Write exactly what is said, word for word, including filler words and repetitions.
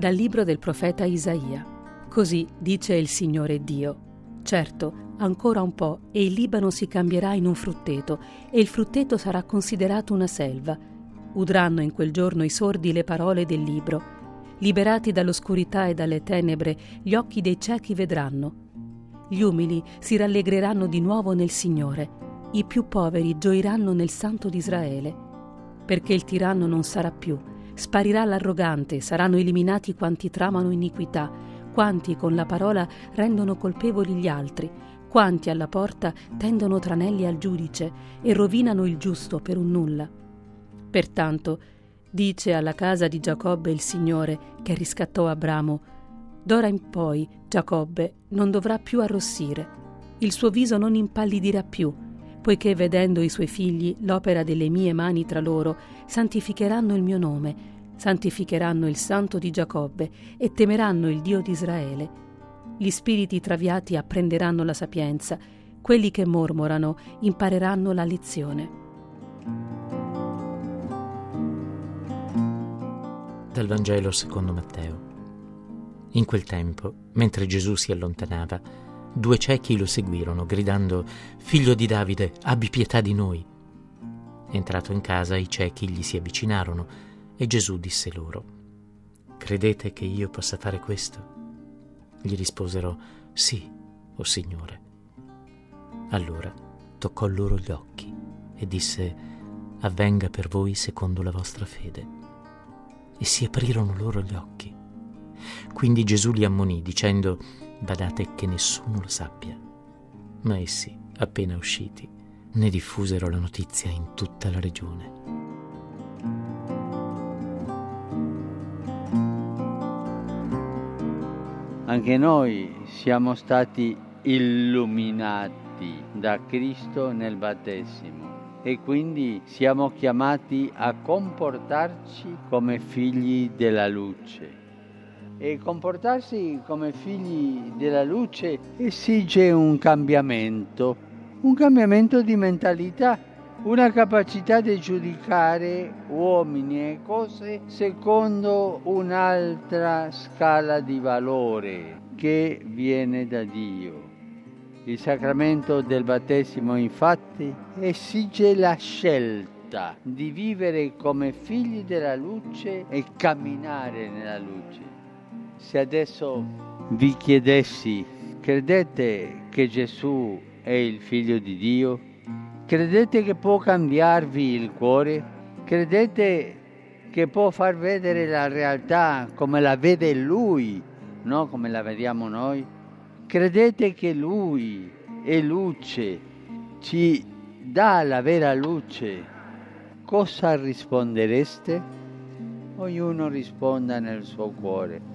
Dal libro del profeta Isaia. Così dice il Signore Dio: certo, ancora un po' e il Libano si cambierà in un frutteto, e il frutteto sarà considerato una selva. Udranno in quel giorno i sordi le parole del libro. Liberati dall'oscurità e dalle tenebre, gli occhi dei ciechi vedranno. Gli umili si rallegreranno di nuovo nel Signore. I più poveri gioiranno nel Santo di Israele. Perché il tiranno non sarà più. Sparirà l'arrogante, saranno eliminati quanti tramano iniquità, quanti con la parola rendono colpevoli gli altri, quanti alla porta tendono tranelli al giudice e rovinano il giusto per un nulla. Pertanto, dice alla casa di Giacobbe il Signore, che riscattò Abramo: d'ora in poi Giacobbe non dovrà più arrossire, il suo viso non impallidirà più, poiché vedendo i suoi figli l'opera delle mie mani tra loro, santificheranno il mio nome, santificheranno il Santo di Giacobbe e temeranno il Dio di Israele. Gli spiriti traviati apprenderanno la sapienza, quelli che mormorano impareranno la lezione. Dal Vangelo secondo Matteo. In quel tempo, mentre Gesù si allontanava, due ciechi lo seguirono, gridando: «Figlio di Davide, abbi pietà di noi!» Entrato in casa, i ciechi gli si avvicinarono e Gesù disse loro: «Credete che io possa fare questo?» Gli risposero: «Sì, o Signore». Allora toccò loro gli occhi e disse: «Avvenga per voi secondo la vostra fede». E si aprirono loro gli occhi. Quindi Gesù li ammonì dicendo: «Badate che nessuno lo sappia». Ma essi, appena usciti, ne diffusero la notizia in tutta la regione. Anche noi siamo stati illuminati da Cristo nel battesimo e quindi siamo chiamati a comportarci come figli della luce. E comportarsi come figli della luce esige un cambiamento, un cambiamento di mentalità, una capacità di giudicare uomini e cose secondo un'altra scala di valore che viene da Dio. Il sacramento del battesimo, infatti, esige la scelta di vivere come figli della luce e camminare nella luce. Se adesso vi chiedessi: credete che Gesù è il Figlio di Dio? Credete che può cambiarvi il cuore? Credete che può far vedere la realtà come la vede Lui, non come la vediamo noi? Credete che Lui è luce, ci dà la vera luce? Cosa rispondereste? Ognuno risponda nel suo cuore.